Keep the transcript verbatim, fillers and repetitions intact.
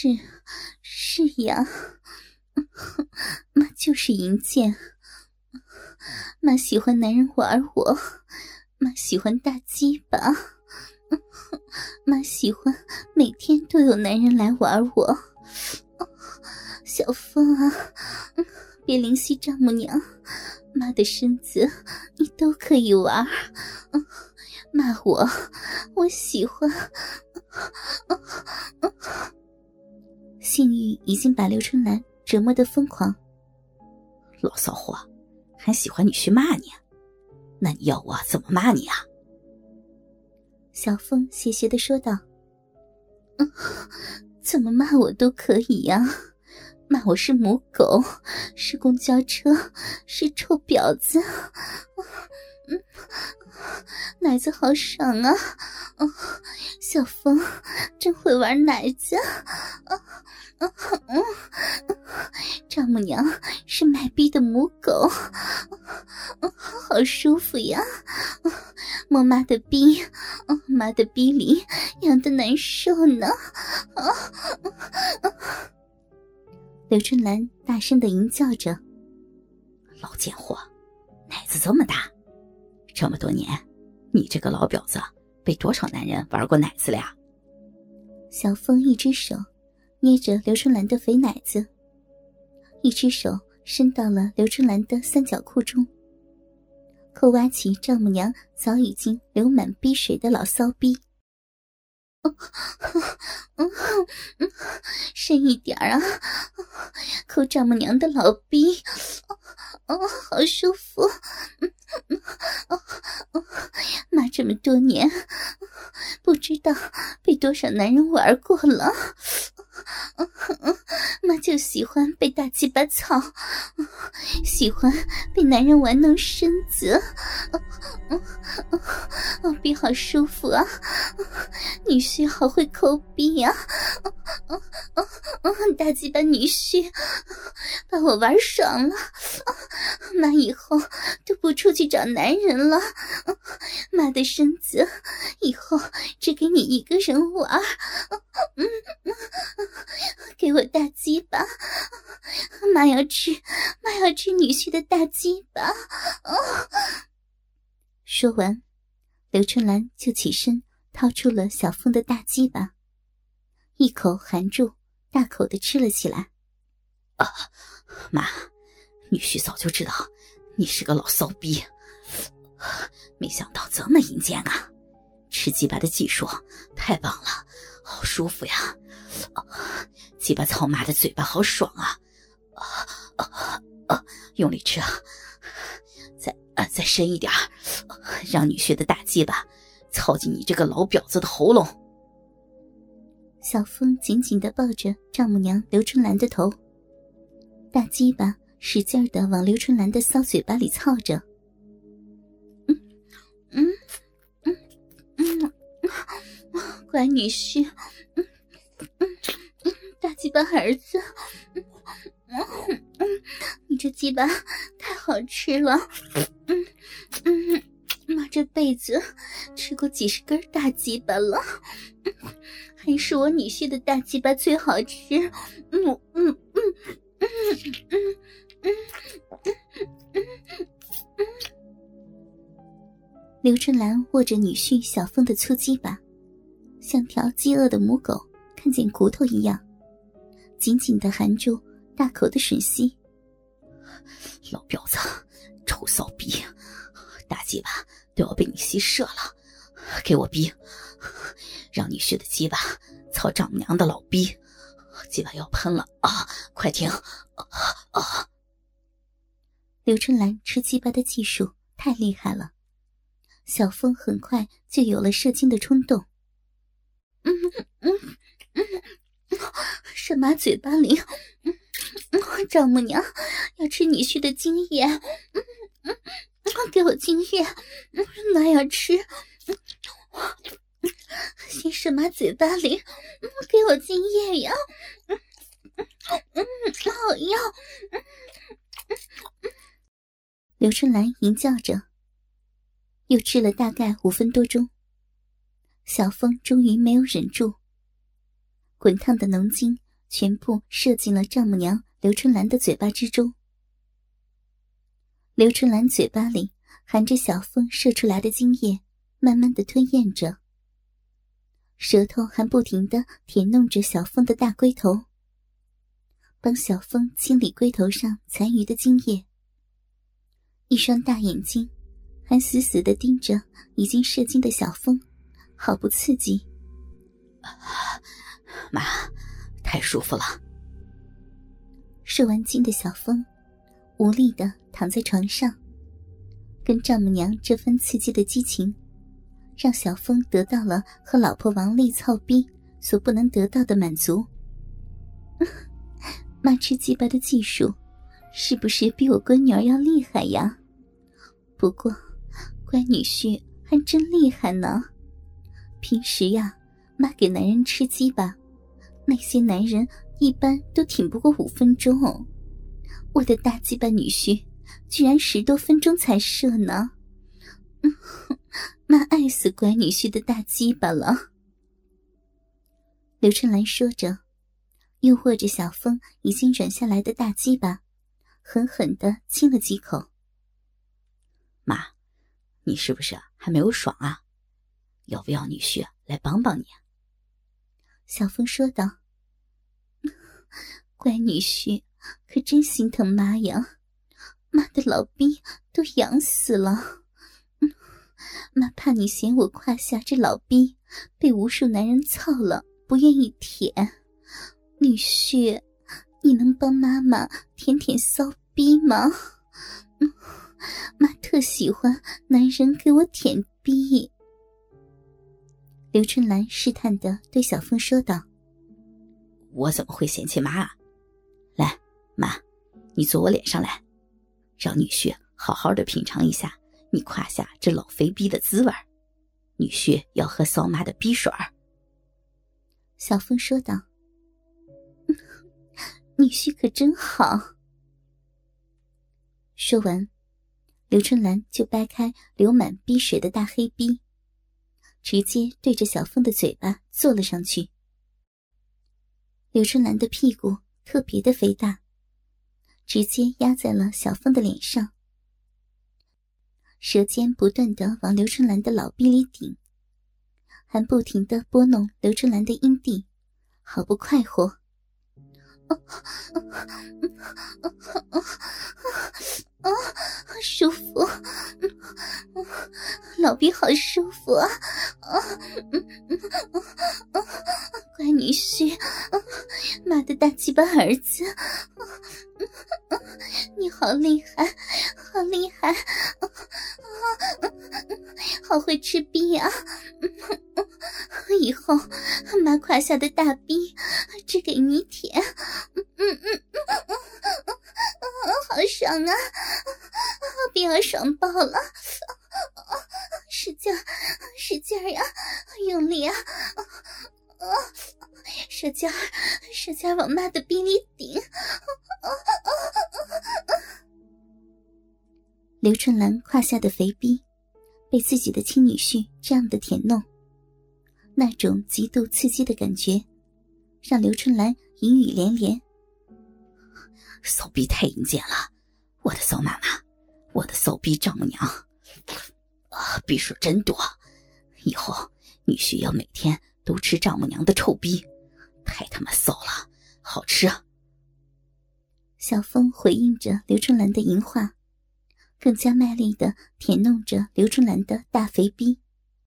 是是呀，妈就是淫贱，妈喜欢男人玩我，妈喜欢大鸡巴，妈喜欢每天都有男人来玩我。小凤啊，别怜惜丈母娘，妈的身子你都可以玩，骂我，我喜欢。性欲已经把刘春兰折磨得疯狂。 老骚货，还喜欢女婿骂你？那你要我怎么骂你啊？ 小凤邪邪地说道。嗯，怎么骂我都可以呀、啊，骂我是母狗，是公交车，是臭婊子。嗯，奶子好爽啊！哦，小凤真会玩奶子。啊啊嗯，丈母娘是卖逼的母狗，好舒服呀！摸妈的逼，妈的逼里痒得难受呢。刘春兰大声地吟叫着：“ 老贱货，奶子这么大！这么多年，你这个老婊子被多少男人玩过奶子了呀？” 小凤一只手捏着刘春兰的肥奶子，一只手伸到了刘春兰的三角裤中，抠挖起丈母娘早已经流满逼水的老骚逼。哦，嗯嗯，深一点啊！抠丈母娘的老逼，哦，好舒服！嗯嗯哦哦，妈这么多年，不知道被多少男人玩过了。妈就喜欢被大鸡巴操，喜欢被男人玩弄身子。哦，逼好舒服啊！女婿好会抠逼呀、啊！大鸡巴女婿把我玩爽了，妈以后都不出去找男人了，妈的身子以后只给你一个人玩。给我大鸡巴，妈要吃，妈要吃女婿的大鸡巴。说完，刘春兰就起身掏出了小凤的大鸡巴，一口含住，大口地吃了起来。 啊，妈，女婿早就知道你是个老骚逼，没想到这么淫贱啊！吃鸡巴的技术太棒了，好舒服呀！啊，鸡巴操妈的嘴巴好爽啊！啊啊啊！用力吃啊！再啊再深一点，让女婿的大鸡巴操进你这个老婊子的喉咙。 小凤紧紧地抱着丈母娘刘春兰的头，大鸡巴使劲地往刘春兰的骚嘴巴里操着。嗯嗯嗯嗯，乖女婿，嗯嗯嗯，大鸡巴儿子，嗯嗯嗯，你这鸡巴太好吃了，嗯嗯，妈这辈子吃过几十根大鸡巴了，嗯，还是我女婿的大鸡巴最好吃。嗯嗯嗯嗯嗯嗯嗯嗯。刘春兰握着女婿小凤的粗鸡巴，像条饥饿的母狗看见骨头一样，紧紧地含住大口的吮吸。 老婊子，臭骚逼，大鸡巴都要被你吸射了，给我逼，让女婿的鸡巴操丈母娘的老逼，鸡巴要喷了啊！快停！啊啊！ 刘春兰吃鸡巴的技术太厉害了，小凤很快就有了射精的冲动。嗯嗯嗯，射马嘴巴里，嗯嗯，丈母娘要吃女婿的精液，嗯嗯，给我精液，嗯，妈要吃，嗯，先射马嘴巴里，嗯，给我精液呀，嗯嗯，好要，嗯嗯嗯。刘春兰吟叫着，又吃了大概五分多钟，小凤终于没有忍住，滚烫的浓精全部射进了丈母娘刘春兰的嘴巴之中。刘春兰嘴巴里含着小凤射出来的精液，慢慢的吞咽着，舌头还不停地舔弄着小凤的大龟头，帮小凤清理龟头上残余的精液。一双大眼睛还死死地盯着已经射精的小凤，好不刺激。 妈，太舒服了。 射完精的小凤无力地躺在床上，跟丈母娘这番刺激的激情，让小凤得到了和老婆王丽操逼所不能得到的满足。妈吃鸡巴的技术是不是比我闺女儿要厉害呀？不过乖女婿还真厉害呢。平时呀，妈给男人吃鸡巴，那些男人一般都挺不过五分钟哦，我的大鸡巴女婿居然十多分钟才射呢。嗯，妈爱死乖女婿的大鸡巴了。刘春兰说着，又握着小凤已经软下来的大鸡巴，狠狠地亲了几口。 妈，你是不是还没有爽啊？要不要女婿来帮帮你？ 小凤说道。乖女婿可真心疼妈呀，妈的老逼都痒死了。嗯，妈怕你嫌我胯下这老逼被无数男人操了不愿意舔，女婿你能帮妈妈舔舔骚逼吗？嗯，妈特喜欢男人给我舔逼。刘春兰试探地对小凤说道。 我怎么会嫌弃妈啊？来，妈，你坐我脸上来，让女婿好好的品尝一下你胯下这老肥逼的滋味。女婿要喝骚妈的逼水儿。 小凤说道。女婿可真好。说完，刘春兰就掰开流满逼水的大黑逼，直接对着小凤的嘴巴坐了上去。刘春兰的屁股特别的肥大，直接压在了小凤的脸上，舌尖不断地往刘春兰的老逼里顶，还不停地拨弄刘春兰的阴蒂，好不快活。啊，舒服，老逼好舒服啊！啊，乖女婿，妈的大鸡巴儿子，你好厉害，好厉害，好会吃逼啊！以后妈胯下的大逼只给你舔，嗯嗯嗯，好爽啊！逼儿爽爆了，使劲使劲呀，用力啊！使劲使劲往妈的逼里顶！刘春兰胯下的肥逼被自己的亲女婿这样的舔弄，那种极度刺激的感觉让刘春兰淫语连连。 骚逼太淫贱了，我的骚妈妈，我的骚逼丈母娘，啊，逼数真多，以后女婿要每天都吃丈母娘的臭逼，太他妈骚了，好吃。 小凤回应着刘春兰的淫话，更加卖力地舔弄着刘春兰的大肥逼。